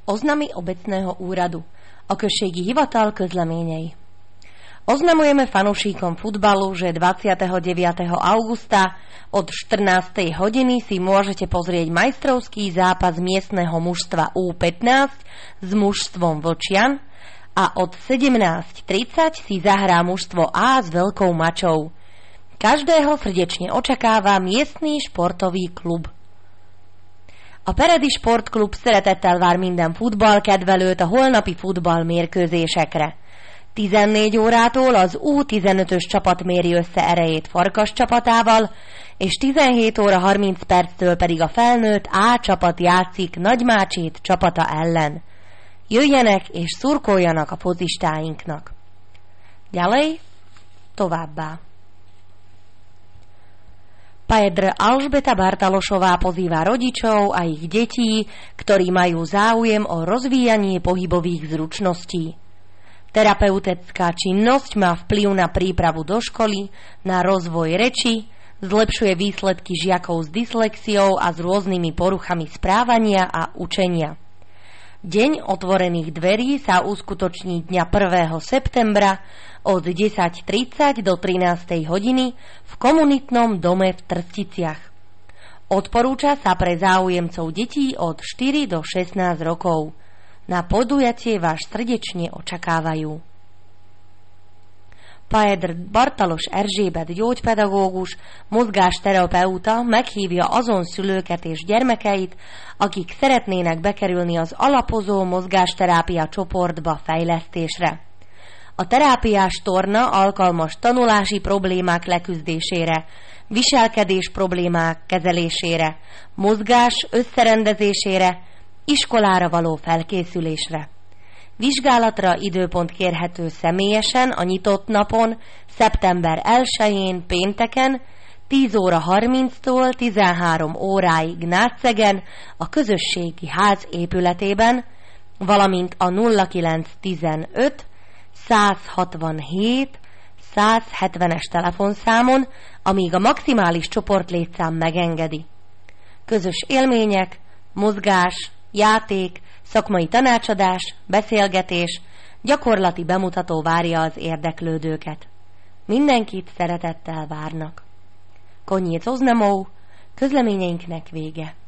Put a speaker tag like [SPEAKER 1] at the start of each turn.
[SPEAKER 1] Oznamy obecného úradu. A községi hivatal közleményei. Oznamujeme fanúšikom futbalu, že 29. augusta od 14. hodiny si môžete pozrieť majstrovský zápas miestneho mužstva U15 s mužstvom Vlčian a od 17:30 si zahrá mužstvo A s Veľkou Mačou. Každého srdečne očakáva miestny sportový klub. A Peredi Sportklub szeretettel vár minden futballkedvelőt a holnapi futballmérkőzésekre. 14 órától az U15-ös csapat méri össze erejét Farkas csapatával, és 17 óra 30 perctől pedig a felnőtt A csapat játszik Nagymácsét csapata ellen. Jöjjenek és szurkoljanak a focistáinknak. Ďalej, továbbá. Pajedr Alžbeta Bartalošová pozýva rodičov a ich detí, ktorí majú záujem o rozvíjanie pohybových zručností. Terapeutická činnosť má vplyv na prípravu do školy, na rozvoj reči, zlepšuje výsledky žiakov s dyslexiou a s rôznymi poruchami správania a učenia. Deň otvorených dverí sa uskutoční dňa 1. septembra od 10:30 do 13. hodiny v komunitnom dome v Trsticiach. Odporúča sa pre záujemcov detí od 4 do 16 rokov. Na podujatie vás srdečne očakávajú. Pajedr Bartalos Erzsébet gyógypedagógus, mozgásterapeuta meghívja azon szülőket és gyermekeit, akik szeretnének bekerülni az alapozó mozgásterápia csoportba fejlesztésre. A terápiás torna alkalmas tanulási problémák leküzdésére, viselkedés problémák kezelésére, mozgás összerendezésére, iskolára való felkészülésre. Vizsgálatra időpont kérhető személyesen a nyitott napon, szeptember 1-én pénteken 10 óra 30-tól 13 óráig Nátszegen a közösségi ház épületében, valamint a 0915 167 170-es telefonszámon, amíg a maximális csoportlétszám megengedi. Közös élmények, mozgás, játék, szakmai tanácsadás, beszélgetés, gyakorlati bemutató várja az érdeklődőket. Mindenkit szeretettel várnak. Konyic Oznamov, közleményeinknek vége.